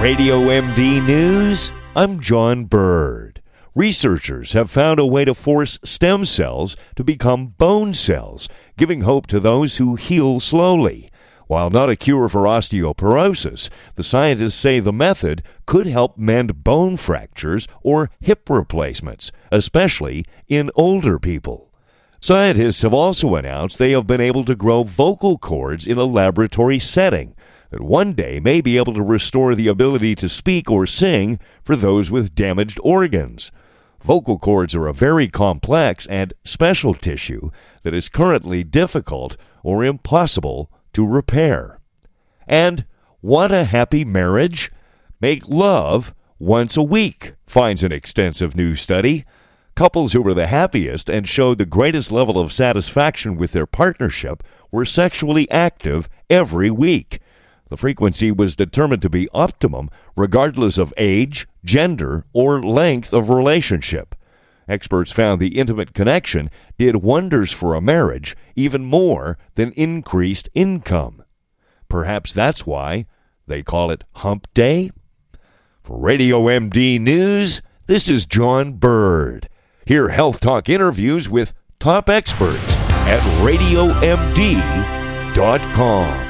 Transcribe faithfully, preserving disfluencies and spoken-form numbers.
Radio M D News, I'm John Bird. Researchers have found a way to force stem cells to become bone cells, giving hope to those who heal slowly. While not a cure for osteoporosis, the scientists say the method could help mend bone fractures or hip replacements, especially in older people. Scientists have also announced they have been able to grow vocal cords in a laboratory setting that one day may be able to restore the ability to speak or sing for those with damaged organs. Vocal cords are a very complex and special tissue that is currently difficult or impossible to repair. And want a happy marriage? Make love once a week, finds an extensive new study. Couples who were the happiest and showed the greatest level of satisfaction with their partnership were sexually active every week. The frequency was determined to be optimum regardless of age, gender, or length of relationship. Experts found the intimate connection did wonders for a marriage, even more than increased income. Perhaps that's why they call it Hump Day? For Radio M D News, this is John Bird. Hear Health Talk interviews with top experts at radio m d dot com.